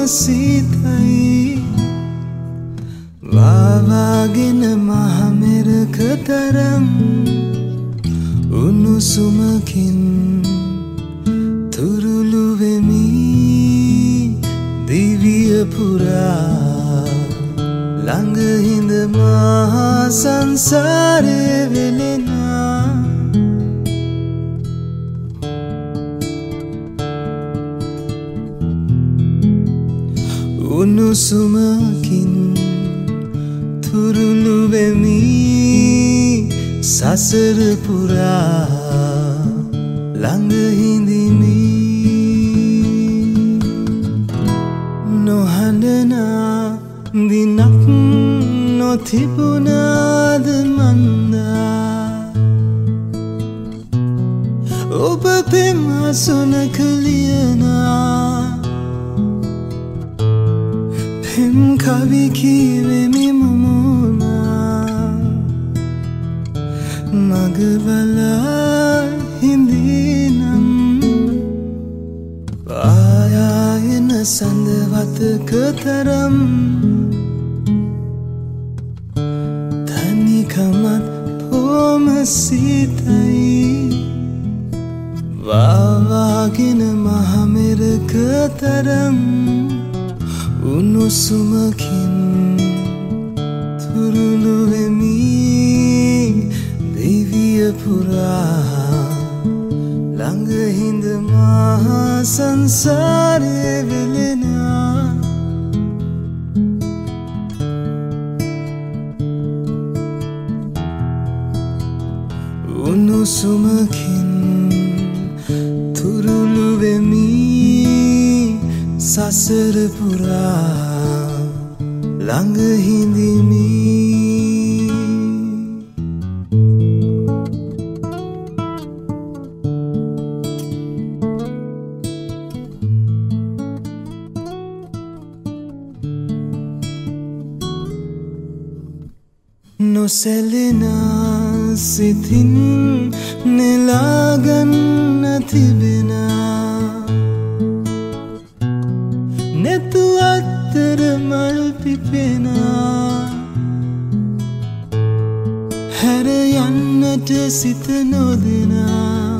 සීතයි වාවාගෙන මහමෙරක තරම් උණුසුමකින් තුරුළු වෙමි දිවිය පුරා ළඟ හිඳ මහා සංසාරේ වෙලෙනා උණුසුමකින් තුරුළු වෙමි සසර පුරා ළඟ හිඳිමි නොහඬනා දිනක් නොතිබුණාද මන්දා ඔබ පෙම් අසුනක ලියනා පෙම් කවි කීවෙමි මුමුණා මග බලා හිඳිනම් පායායන සඳවතක තරම් තනිකමත් පොම සීතයි වාවාගෙන මහමෙරක තරම් උණුසුමකින් තුරුළු වෙමි දිවිය පුරා ළඟ හිඳ මහා සංසාරේ වෙලෙනා උණුසුමකින් තුරුළු වෙමි සසර පුරා ළඟ හිඳිමි නොසැලෙනා සිතින් නෙලාගන්න තිබෙනා නෙතු අත්තර මල් පිපෙනා හැර යන්නට සිත නොදෙනා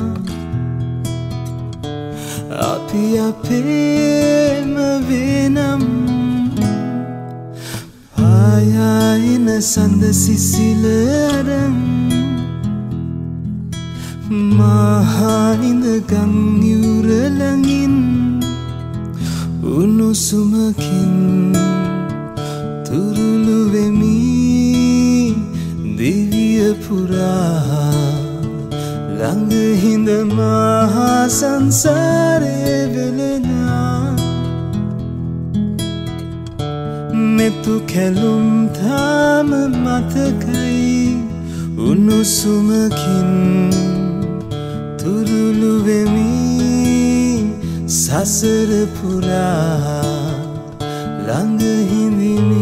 අපි අපේම වෙනම් පායායින සඳ සිසිල අරන් මහානිඳ ගම් යුර ළඟින් උණුසුමකින් තුරුළු වෙමි දිවිය පුරා ළඟ හිඳ මහා සංසාරේ වෙලෙනා මෙතු කැලුම් තාම මතකයි උණුසුමකින් තුරුළු වෙමි සසර පුරා ළඟ හිඳිමි